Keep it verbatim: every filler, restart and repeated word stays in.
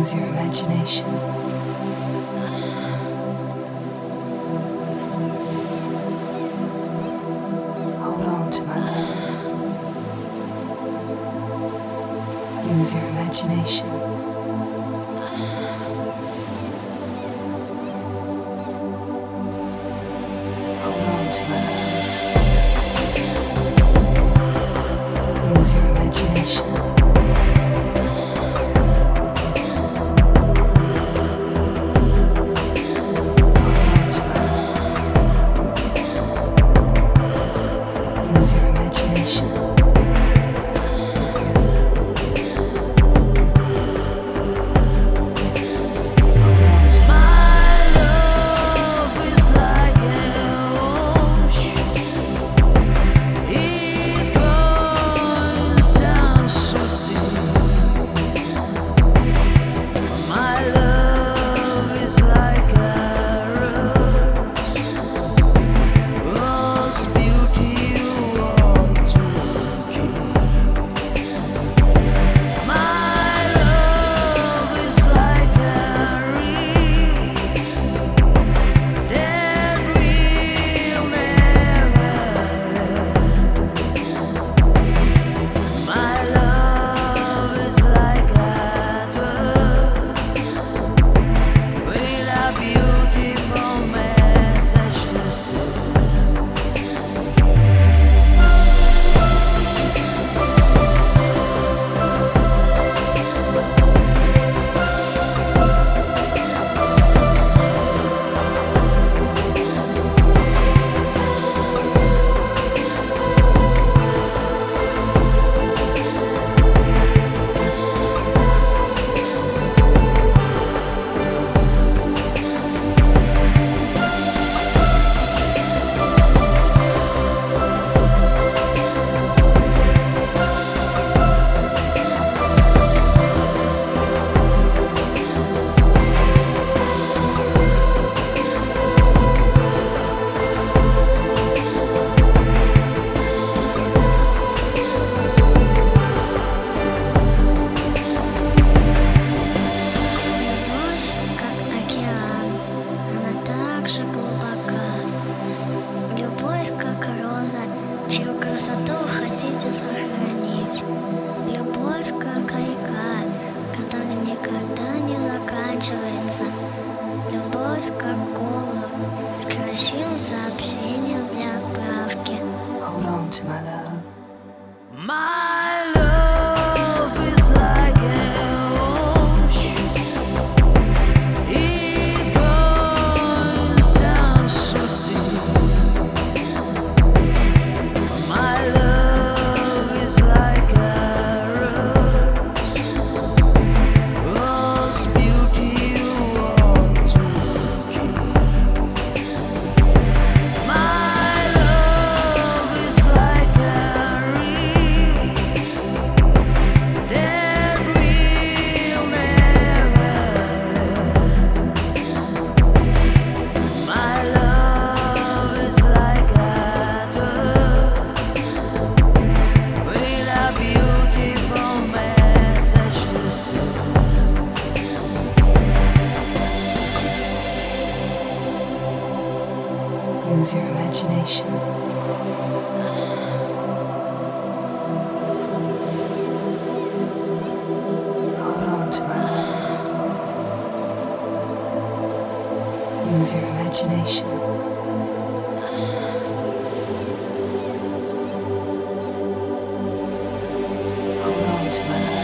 Use your imagination. Hold on to my love. Use your imagination. Hold on to my love. Use your imagination. Use your imagination. Чью красоту хотите сохранить? Любовь как река, которая никогда не заканчивается. Любовь как голубь с красивым сообщением для отправки. Hold on to my love. My love is like an ocean. It goes down so deep. My love is like a rose, rose beauty you want to keep. My love is like a reed that will never end. My love is like a dove with a beautiful message to send. Use your imagination. Hold on to my love. Use your imagination. Hold on to my love.